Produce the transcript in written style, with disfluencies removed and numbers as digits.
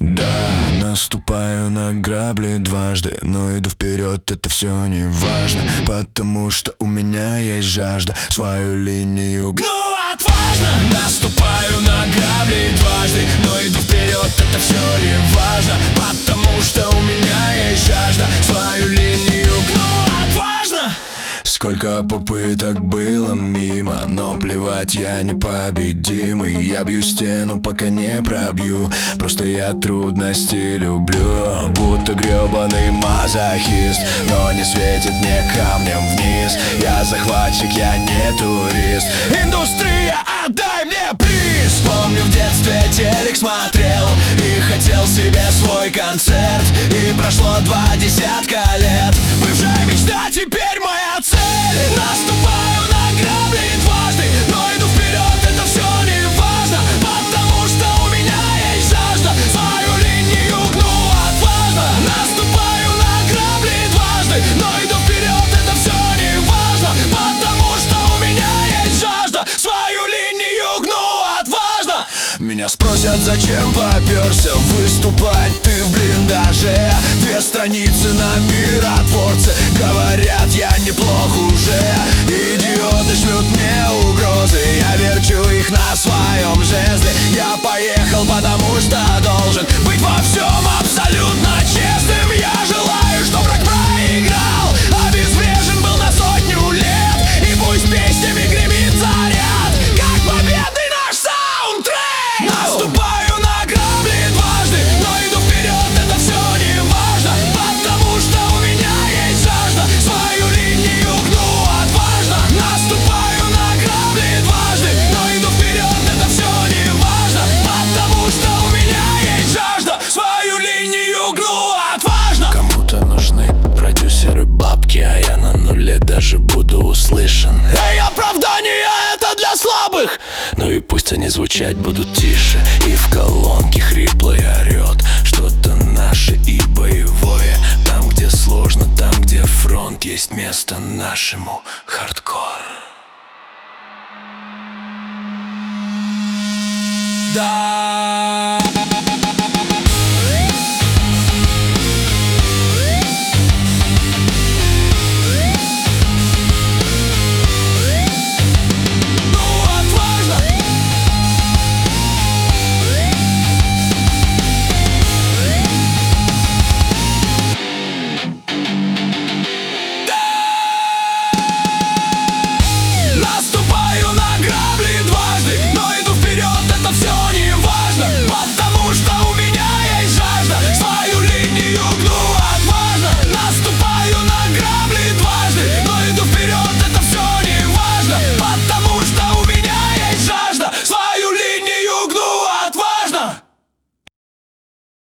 Да, наступаю на грабли дважды, но иду вперед, это все не важно, потому что у меня есть жажда свою линию гну отважно. Наступаю на грабли дважды, но иду вперед, это все не важно, потому что у меня есть жажда свою линию гну отважно. Сколько попыток было мимо, но плевать, я непобедимый. Я бью стену, пока не пробью, просто я трудности люблю. Будто гребаный мазохист, но не светит мне камнем вниз. Я захватчик, я не турист. Индустрия, отдай мне приз. Помню, в детстве телек смотрел и хотел себе свой концерт. И прошло 20 лет, бывшая мечта теперь моя цель. Наступаю на грабли дважды, но иду вперед, это все не важно, потому что у меня есть жажда свою линию гну отважно. Наступаю на грабли дважды, но иду вперед, это все не важно, потому что у меня есть жажда свою линию гну отважно. Меня спросят, зачем попёрся выступать ты в блиндаже. 2 страницы на миротворце, говорят, я неплох уже. Идиоты шлют мне угрозы, я верчу их на своем жезле. Я поехал, потому что должен быть во всем абсолютно честным. Я желаю, чтоб враг проиграл, обезврежен был на 100 лет. И пусть песнями гремит заряд, как победный наш саундтрек. Наступаю на грабли дважды, но иду вперед, это все не важно, потому что у меня есть жажда свою линию гну отважно. Наступаю на грабли дважды, но иду вперед, это все не важно, потому что у меня есть жажда свою линию гну отважно. Кому-то нужны продюсеры бабки, а я на нуле даже буду услышан. Эй, оправдание это для слабых, ну и пусть они звучать будут тише. И в колонке хриплое орет что-то наше и боевое. Там, где сложно, там, где фронт, есть место нашему